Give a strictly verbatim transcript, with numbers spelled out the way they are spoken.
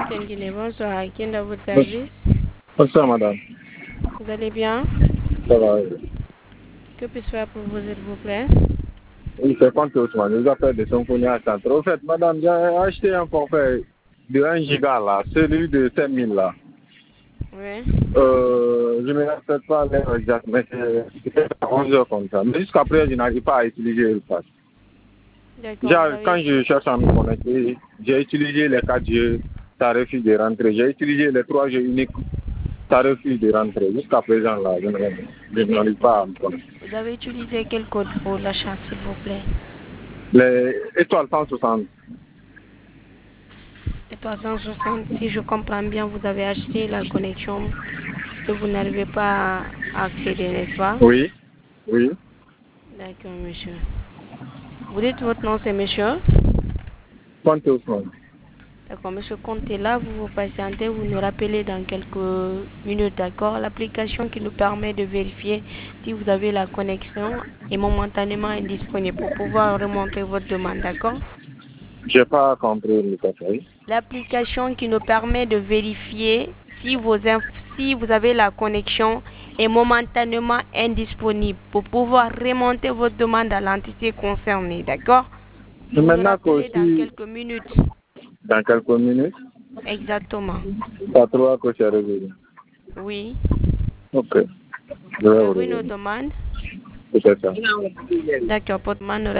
Capitaine Guinée, bonsoir. À qui est dans votre service? Bonsoir, madame. Vous allez bien? Ça va. Que puis-je faire pour vous, s'il vous plaît? Oui, c'est quand Ousmane. Je vous appelle de Sonkouni à Centre. Au fait, madame, j'ai acheté un forfait de un giga là, celui de cinq mille là. Oui. Euh, je ne me rappelle pas l'heure exacte, mais c'est à onze heures comme ça. Mais jusqu'à présent, je n'arrive pas à utiliser le pass. D'accord. Quand je cherche à me connecter, j'ai utilisé les quatre G, ça refuse de rentrer. J'ai utilisé les trois G uniques, ça refuse de rentrer. Jusqu'à présent, là, je ne- n'arrive pas à me connecter. Vous avez utilisé quel code pour l'achat, s'il vous plaît? Les étoiles cent soixante. Et trois cent soixante, si je comprends bien, vous avez acheté la connexion que vous n'arrivez pas à accéder, n'est-ce pas? Oui, oui. D'accord, monsieur. Vous dites votre nom, c'est monsieur? Quand Ousmane. D'accord, monsieur Comte est là, vous vous patientez, vous nous rappelez dans quelques minutes, d'accord? L'application qui nous permet de vérifier si vous avez la connexion est momentanément indisponible pour pouvoir remonter votre demande, d'accord? J'ai pas compris le conseil. L'application qui nous permet de vérifier si, vos inf- si vous avez la connexion est momentanément indisponible pour pouvoir remonter votre demande à l'entité concernée, d'accord? Vous nous Maintenant rappelez dans qu'aussi, quelques minutes. dans quelques minutes, Exactement. ça trouve que c'est revenu. Oui. Ok. Je Vous vais vous avez une revenir. demande? C'est ça. D'accord, votre demande